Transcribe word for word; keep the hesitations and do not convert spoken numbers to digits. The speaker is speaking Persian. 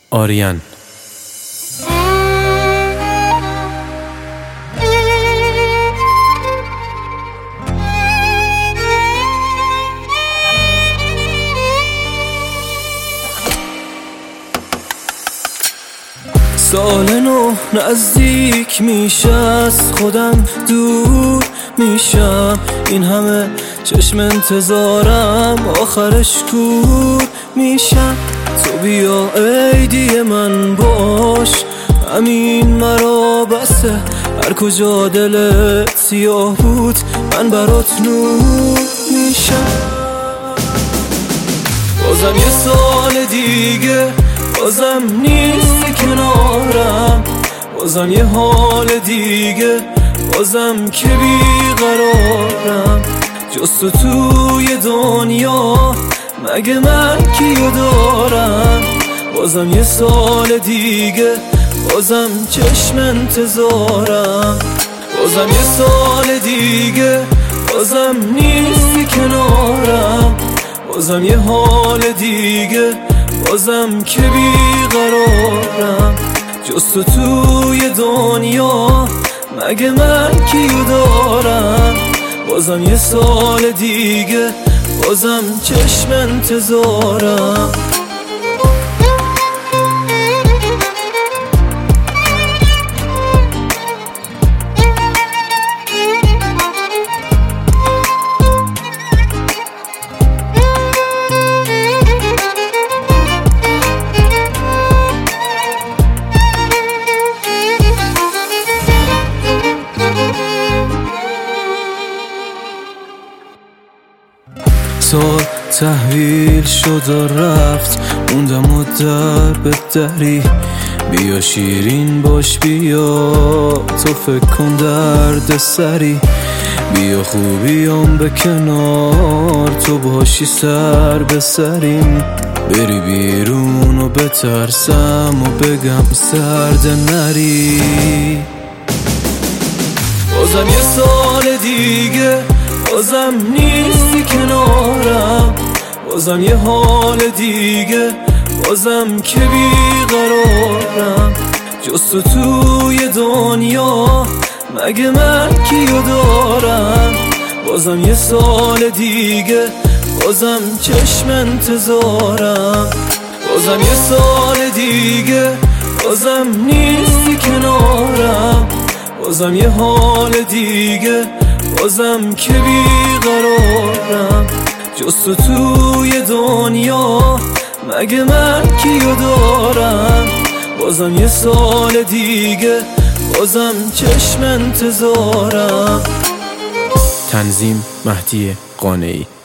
آریان. سال نو نزدیک میشه، از خودم دور میشم، این همه چشم انتظارم آخرش کور میشم. تو بیا عیدی من باش، همین مرا بسه، هر کجا دلت سیاه بود من برات نور میشم. بازم یه سال دیگه، بازم نیستی کنارم، بازم یه حال دیگه، بازم که بیقرارم. جز تو توی دنیا مگه من کیو دارم؟ بازم یه سال دیگه، بازم چشم انتظارم. بازم یه سال دیگه، بازم نیستی کنارم، بازم یه حال دیگه، بازم که بیقرارم. جز تو توی دنیا مگه من کیو دارم؟ بازم یه سال دیگه، بازم چشم انتظارم. سال تحویل شد و رفت، موندم و در به دری. بیا شیرین باش، بیا تو فکر کن درد سری. بیا خوبیام به کنار، تو باشی سر به سریم. بری بیرون و بترسم و بگم سرد نری. بازم یه سال دیگه، بازم نیستی کنارم، بازم یه حال دیگه، بازم که بیقرارم. جز تو توی دنیا مگه من کیو دارم؟ بازم یه سال دیگه، بازم چشم انتظارم. بازم یه سال دیگه، بازم نیستی کنارم، بازم یه حال دیگه، بازم که بیقرارم. جز تو توی دنیا مگه من کیو دارم؟ بازم یه سال دیگه، بازم چشم انتظارم. تنظیم مهدی قانعی.